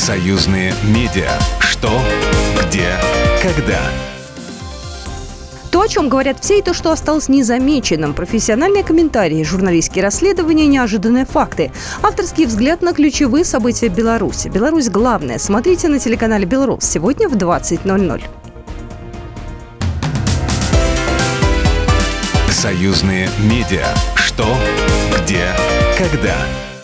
Союзные медиа. Что, где, когда. То, о чем говорят все, и то, что осталось незамеченным. Профессиональные комментарии, журналистские расследования, неожиданные факты. Авторский взгляд на ключевые события Беларуси. Беларусь главная. Смотрите на телеканале «Белрос» сегодня в 20:00. Союзные медиа. Что, где, когда.